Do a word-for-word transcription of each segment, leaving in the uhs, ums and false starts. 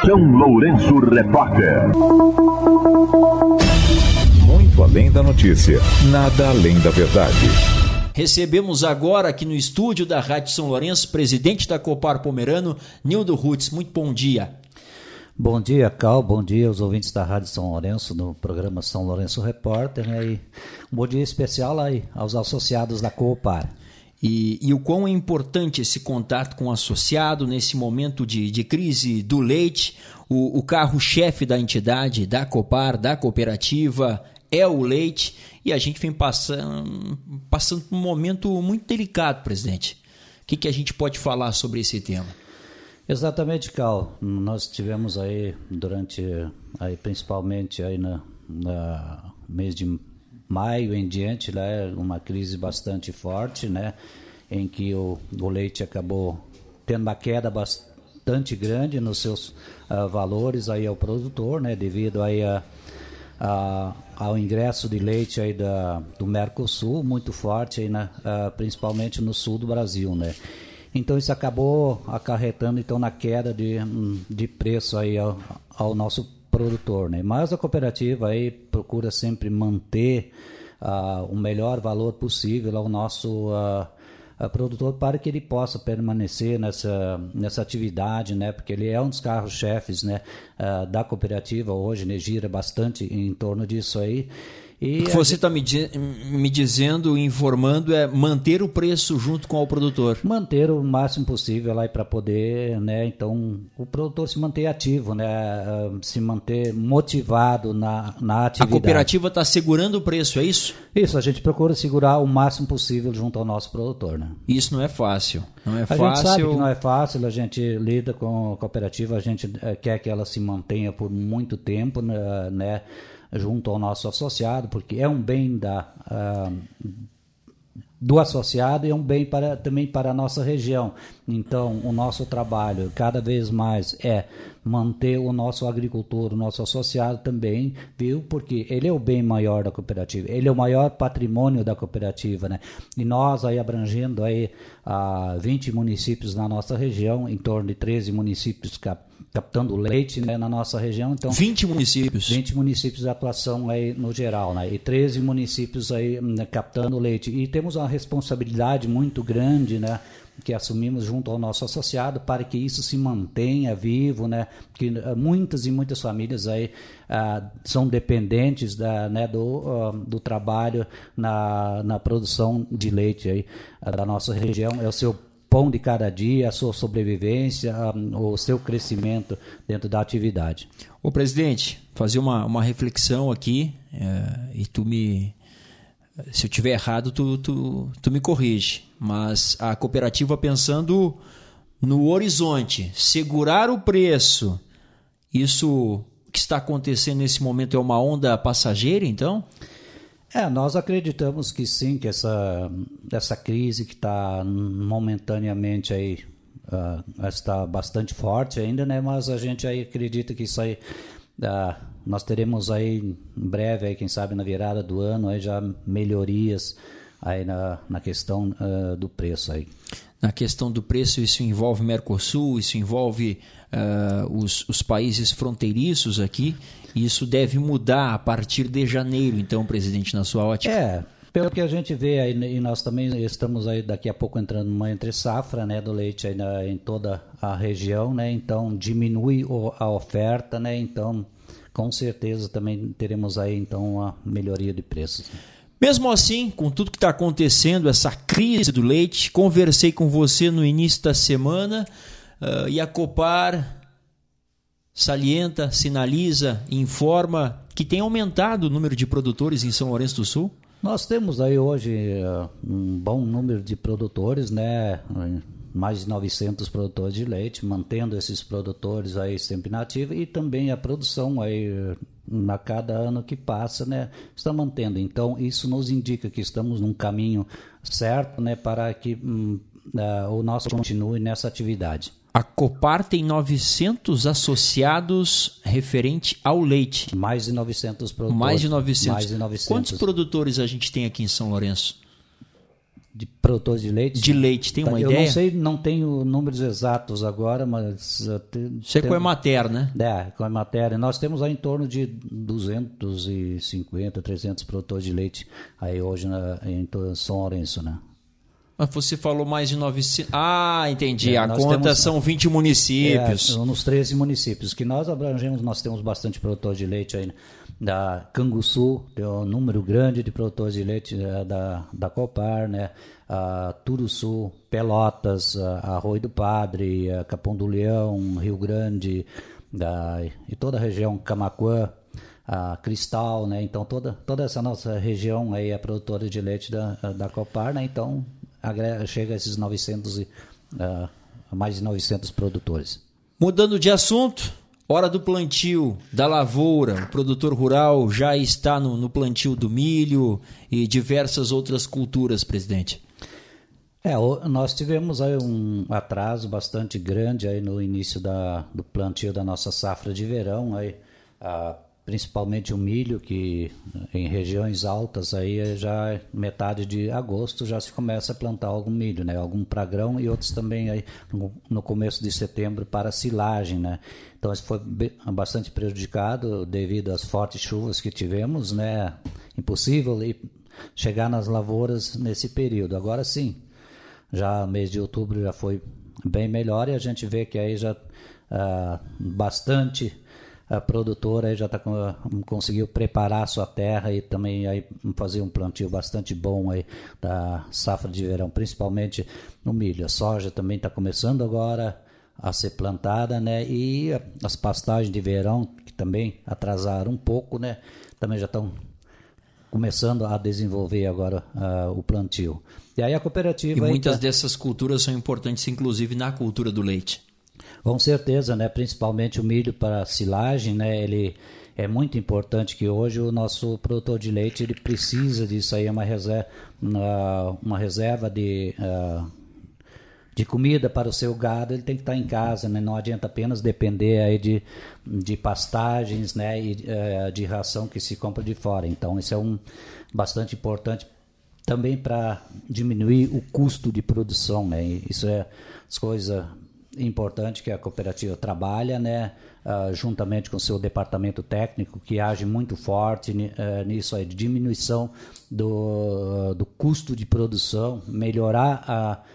São Lourenço Repórter. Muito além da notícia, nada além da verdade. Recebemos agora aqui no estúdio da Rádio São Lourenço, presidente da Copar Pomerano, Nildo Rutz. Muito bom dia. Bom dia, Cal. Bom dia aos ouvintes da Rádio São Lourenço, no programa São Lourenço Repórter. Né? E um bom dia especial aí aos associados da Copar. E, e o quão é importante esse contato com o associado nesse momento de, de crise do leite. O, o carro-chefe da entidade, da Copar, da cooperativa, é o leite. E a gente vem passando, passando por um momento muito delicado, presidente. O que, que a gente pode falar sobre esse tema? Exatamente, Cal. Nós tivemos aí durante, aí, principalmente aí no mês de maio em diante, né, uma crise bastante forte, né, em que o, o leite acabou tendo uma queda bastante grande nos seus uh, valores aí ao produtor, né, devido aí a, a, ao ingresso de leite aí da, do Mercosul, muito forte, aí na, uh, principalmente no sul do Brasil, né. Então isso acabou acarretando então na queda de, de preço aí ao, ao nosso produtor, né? Mas a cooperativa aí procura sempre manter uh, o melhor valor possível ao nosso uh, uh, produtor para que ele possa permanecer nessa, nessa atividade, né? Porque ele é um dos carros-chefes, né? uh, da cooperativa hoje, né? Gira bastante em torno disso aí. E o que você está me, di- me dizendo, informando, é manter o preço junto com o produtor. Manter o máximo possível lá para poder, né, então, o produtor se manter ativo, né, se manter motivado na, na atividade. A cooperativa está segurando o preço, é isso? Isso, a gente procura segurar o máximo possível junto ao nosso produtor, né. Isso não é fácil, não é a fácil. A gente sabe que não é fácil, a gente lida com a cooperativa, a gente é, quer que ela se mantenha por muito tempo, né, né junto ao nosso associado, porque é um bem da, uh, do associado e é um bem para, também para a nossa região. Então, o nosso trabalho cada vez mais é manter o nosso agricultor, o nosso associado também, viu? Porque ele é o bem maior da cooperativa, ele é o maior patrimônio da cooperativa, né? E nós aí abrangendo aí uh, vinte municípios na nossa região, em torno de treze municípios cap captando leite, né, na nossa região. Então, vinte municípios. vinte municípios de atuação aí no geral, né? E treze municípios aí, né, captando leite. E temos uma responsabilidade muito grande, né, que assumimos junto ao nosso associado para que isso se mantenha vivo, né? Que uh, muitas e muitas famílias aí uh, são dependentes da, né, do, uh, do trabalho na, na produção de leite aí uh, da nossa região. É o seu pão de cada dia, a sua sobrevivência, o seu crescimento dentro da atividade. Ô presidente, fazer uma, uma reflexão aqui, é, e tu me, se eu tiver errado, tu, tu, tu me corrige, mas a cooperativa pensando no horizonte, segurar o preço, isso que está acontecendo nesse momento é uma onda passageira, então? É, nós acreditamos que sim, que essa, essa crise que está momentaneamente aí, uh, está bastante forte ainda, né? Mas a gente aí acredita que isso aí, uh, nós teremos aí em breve, aí, quem sabe na virada do ano, aí já melhorias aí na, na questão uh, do preço aí. Na questão do preço, isso envolve Mercosul, isso envolve uh, os, os países fronteiriços aqui. Isso deve mudar a partir de janeiro, então, presidente, na sua ótica? É, pelo que a gente vê aí, e nós também estamos aí daqui a pouco entrando numa entre-safra, né, do leite aí na, em toda a região, né, então diminui o, a oferta, né, então com certeza também teremos aí então uma melhoria de preços. Mesmo assim, com tudo que está acontecendo, essa crise do leite, conversei com você no início da semana uh, e a Copar salienta, sinaliza, informa que tem aumentado o número de produtores em São Lourenço do Sul? Nós temos aí hoje uh, um bom número de produtores, né? Mais de novecentos produtores de leite, mantendo esses produtores aí sempre na ativa, e também a produção aí a cada ano que passa, né, está mantendo. Então isso nos indica que estamos num caminho certo, né, para que hum, uh, o nosso continue nessa atividade. A Copar tem novecentos associados referente ao leite. Mais de novecentos produtores. Mais de novecentos. Mais de novecentos. Quantos produtores a gente tem aqui em São Lourenço? De produtores de leite? De leite, tem uma eu ideia? Eu não sei, não tenho números exatos agora, mas... Você é Coemater, né? É, Coemater. Nós temos aí em torno de duzentos e cinquenta, trezentos produtores de leite aí hoje na, em São Lourenço, né? Mas você falou mais de novecentos... Ah, entendi. É, a conta temos, são vinte municípios. É, nos treze municípios que nós abrangemos, nós temos bastante produtores de leite aí. Da Canguçu, tem um número grande de produtores de leite é, da, da Copar, né? A Turuçu, Pelotas, a Arroio do Padre, a Capão do Leão, Rio Grande, da, e toda a região Camaquã, a Cristal, né? Então toda, toda essa nossa região aí é produtora de leite da, da Copar, né? Então agrega, chega a esses novecentos e, uh, mais de novecentos produtores. Mudando de assunto, hora do plantio da lavoura. O produtor rural já está no, no plantio do milho e diversas outras culturas, presidente. É, nós tivemos aí um atraso bastante grande aí no início da, do plantio da nossa safra de verão, aí, ah, principalmente o milho, que em regiões altas aí já metade de agosto já se começa a plantar algum milho, né? Algum para grão e outros também aí no, no começo de setembro para silagem, né? Então isso foi bastante prejudicado devido às fortes chuvas que tivemos, né? Impossível chegar nas lavouras nesse período. Agora sim, já mês de outubro já foi bem melhor e a gente vê que aí já ah, bastante a produtora aí já tá, conseguiu preparar a sua terra e também aí fazer um plantio bastante bom aí da safra de verão, principalmente no milho. A soja também está começando agora a ser plantada, né? E as pastagens de verão, que também atrasaram um pouco, né? Também já estão começando a desenvolver agora uh, o plantio. E aí a cooperativa... E muitas tá... dessas culturas são importantes, inclusive na cultura do leite. Com certeza, né? Principalmente o milho para silagem, né? Ele é muito importante que hoje o nosso produtor de leite ele precisa disso aí, uma reserva, uma reserva de, uh, de comida para o seu gado, ele tem que estar em casa, né? Não adianta apenas depender aí de, de pastagens, né? E uh, de ração que se compra de fora. Então isso é um bastante importante também para diminuir o custo de produção, né? Isso é as coisas importante que a cooperativa trabalha, né, uh, juntamente com o seu departamento técnico, que age muito forte uh, nisso aí, de diminuição do, uh, do custo de produção, melhorar a,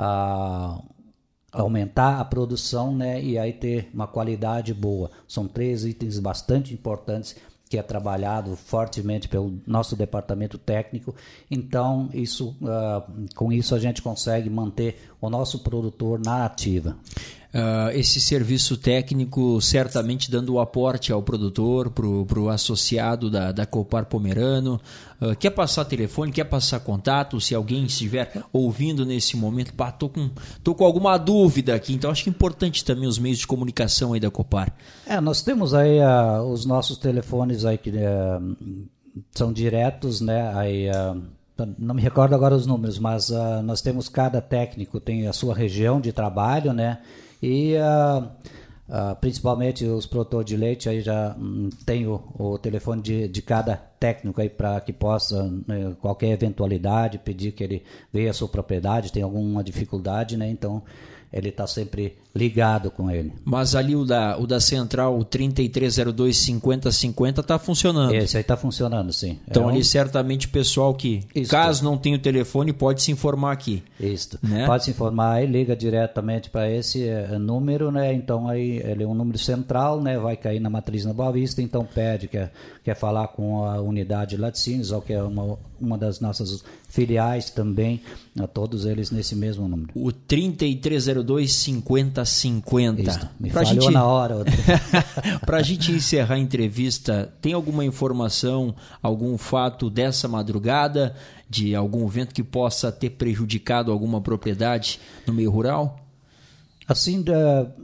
a aumentar a produção, né, e aí ter uma qualidade boa. São três itens bastante importantes que é trabalhado fortemente pelo nosso departamento técnico. Então, isso, uh, com isso a gente consegue manter o nosso produtor na ativa. Uh, esse serviço técnico certamente dando o aporte ao produtor, para o associado da, da Copar Pomerano. Uh, quer passar telefone, quer passar contato, se alguém estiver ouvindo nesse momento, pá, tô com, tô com alguma dúvida aqui, então acho que é importante também os meios de comunicação aí da Copar. É, nós temos aí uh, os nossos telefones aí que uh, são diretos, né, aí... Uh, não me recordo agora os números, mas uh, nós temos, cada técnico tem a sua região de trabalho, né? E uh, uh, principalmente os produtores de leite aí já um, tem o, o telefone de, de cada técnico aí para que possa, né, qualquer eventualidade, pedir que ele veja a sua propriedade, tem alguma dificuldade, né? Então ele está sempre ligado com ele. Mas ali o da, o da Central, o trinta e três zero dois, cinquenta cinquenta, está funcionando. Esse aí está funcionando, sim. Então é ali um... certamente o pessoal que, Isso. caso não tenha o telefone, pode se informar aqui. Isso, né? Pode se informar aí, liga diretamente para esse é, número, né? Então aí ele é um número central, né? Vai cair na matriz na Boa Vista, então pede, quer, quer falar com a unidade Laticínios, ou que é uma, uma das nossas filiais também, a todos eles nesse mesmo número. O trinta e três zero dois, cinquenta cinquenta. Isso, me pra falhou gente... na hora. Para a gente encerrar a entrevista, tem alguma informação, algum fato dessa madrugada, de algum vento que possa ter prejudicado alguma propriedade no meio rural? Assim,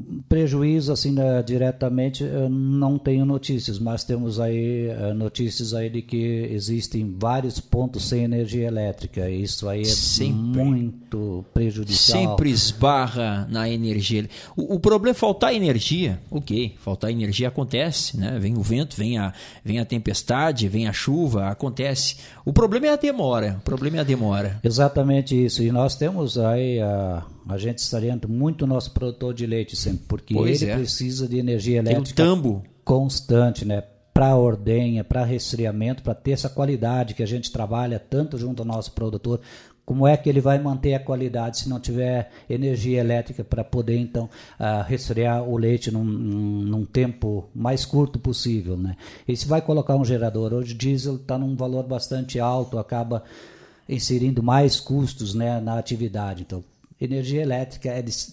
prejuízo assim, né, diretamente eu não tenho notícias, mas temos aí uh, notícias aí de que existem vários pontos sem energia elétrica. Isso aí é sempre, muito prejudicial. Sempre esbarra na energia. O, o problema é faltar energia. Ok, faltar energia acontece, né? Vem o vento, vem a, vem a tempestade, vem a chuva, acontece. O problema é a demora. O problema é a demora. Exatamente isso. E nós temos aí a, a gente está orienta muito o nosso produtor de leite sempre, porque pois ele é. precisa de energia elétrica Tem um tambo constante, né? Para ordenha, para resfriamento, para ter essa qualidade que a gente trabalha tanto junto ao nosso produtor. Como é que ele vai manter a qualidade se não tiver energia elétrica para poder, então, uh, resfriar o leite num, num, num tempo mais curto possível, né? E se vai colocar um gerador, hoje o diesel está num valor bastante alto, acaba inserindo mais custos, né, na atividade. Então, energia elétrica é de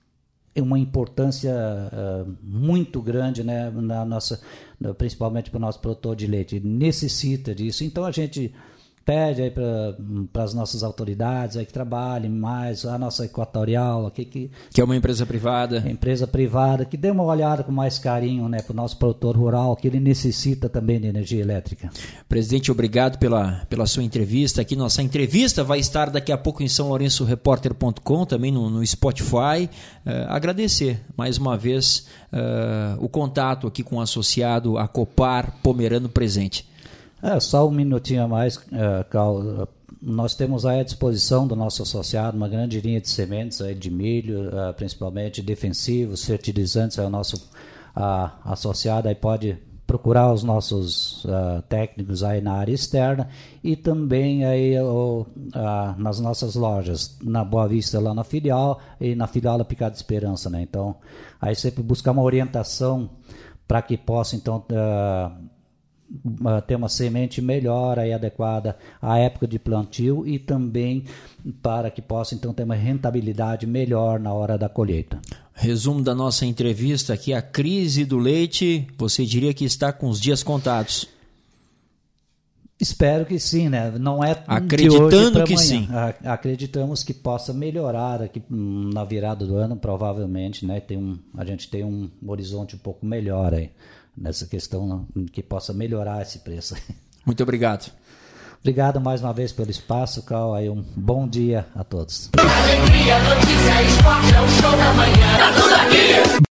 uma importância uh, muito grande, né, na nossa, principalmente para o nosso produtor de leite. Ele necessita disso. Então, a gente pede aí para as nossas autoridades aí que trabalhem mais, a nossa Equatorial, aqui, que, que é uma empresa privada. Empresa privada, que dê uma olhada com mais carinho, né, para o nosso produtor rural, que ele necessita também de energia elétrica. Presidente, obrigado pela, pela sua entrevista. Aqui nossa entrevista vai estar daqui a pouco em são lourenço repórter ponto com, também no, no Spotify. Uh, agradecer mais uma vez uh, o contato aqui com o associado Acopar Pomerano Presente. É, só um minutinho a mais, uh, Cal. Nós temos aí à disposição do nosso associado uma grande linha de sementes aí de milho, uh, principalmente defensivos, fertilizantes. Aí o nosso uh, associado aí pode procurar os nossos uh, técnicos aí na área externa e também aí uh, uh, nas nossas lojas, na Boa Vista lá na filial e na filial da Picada Esperança, né? Então, aí sempre buscar uma orientação para que possa, então, uh, ter uma semente melhor e adequada à época de plantio e também para que possa então ter uma rentabilidade melhor na hora da colheita. Resumo da nossa entrevista aqui, a crise do leite, você diria que está com os dias contados? Espero que sim, né? Não é acreditando que amanhã. sim. Acreditamos que possa melhorar aqui na virada do ano, provavelmente, né? Tem um, a gente tem um horizonte um pouco melhor aí nessa questão, que possa melhorar esse preço. Muito obrigado. Obrigado mais uma vez pelo espaço, Cal. Aí um bom dia a todos. Alegria, notícia, esporte, é o show da manhã. Tá tudo aqui.